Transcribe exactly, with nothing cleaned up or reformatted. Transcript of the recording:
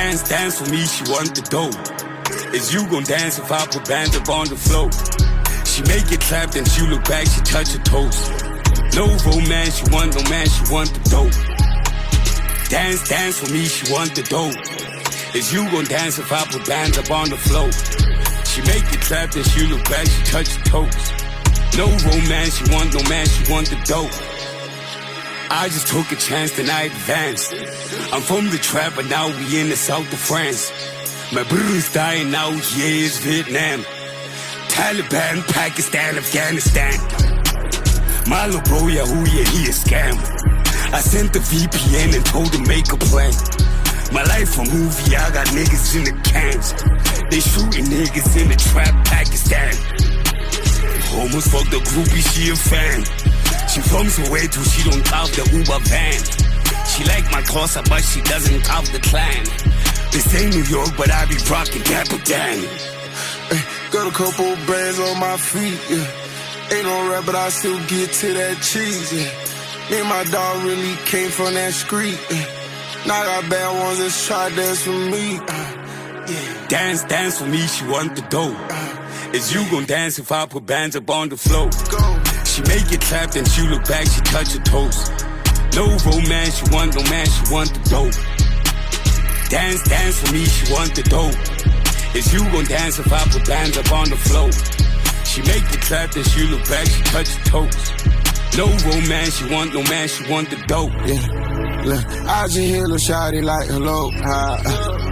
Dance, dance for me, she want the dough. Is you gon' dance if I put bands up on the floor? She make it clap, then she look back, she touch her toes. No romance, she want no man, she want the dough. Dance, dance for me, she want the dough. Is you gon' dance if I put bands up on the floor? She make it clap, then she look back, she touch her toes. No romance, she want no man, she want the dough. I just took a chance, then I advanced. I'm from the trap, but now we in the south of France. My brother's dying now, yeah, it's Vietnam. Taliban, Pakistan, Afghanistan. My little bro, yeah, who, yeah, he a scam. I sent the V P N and told him make a plan. My life a movie, I got niggas in the cans. They shooting niggas in the trap, Pakistan. Almost fucked the groupie, she a fan. She from Soweto, she don't drive the Uber van. She like my Corsa, but she doesn't drive the clan. This ain't New York, but I be rockin' Dapper Dan. Hey, got a couple bands on my feet, yeah. Ain't no rap, but I still get to that cheese, yeah. Me and my dog really came from that street, yeah. Now I got bad ones that try to dance with me, uh, yeah. Dance, dance for me, she want the dough. Uh, Is you gon' dance if I put bands up on the floor? Go. She make it clap, then she look back, she touch her toes. No romance, she want no man, she want the dough. Dance, dance for me, she want the dough. Is you gon' dance if I put bands up on the floor? She make it clap, then she look back, she touch her toes. No romance, she want no man, she want the dope. Yeah, look, I just hear little shawty like hello, hi.